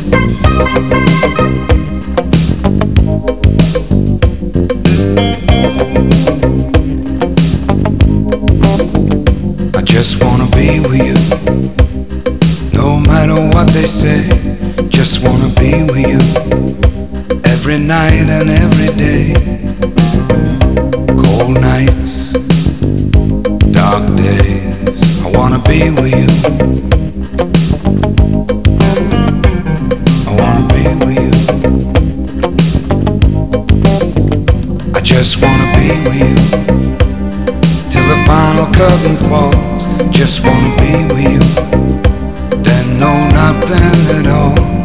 I just wanna be with you, no matter what they say. Just wanna be with you, every night and every day. Cold nights, dark days, I wanna be with you. I wanna be with you. I just wanna be with you till the final curtain falls. Just wanna be with you, then no nothing at all.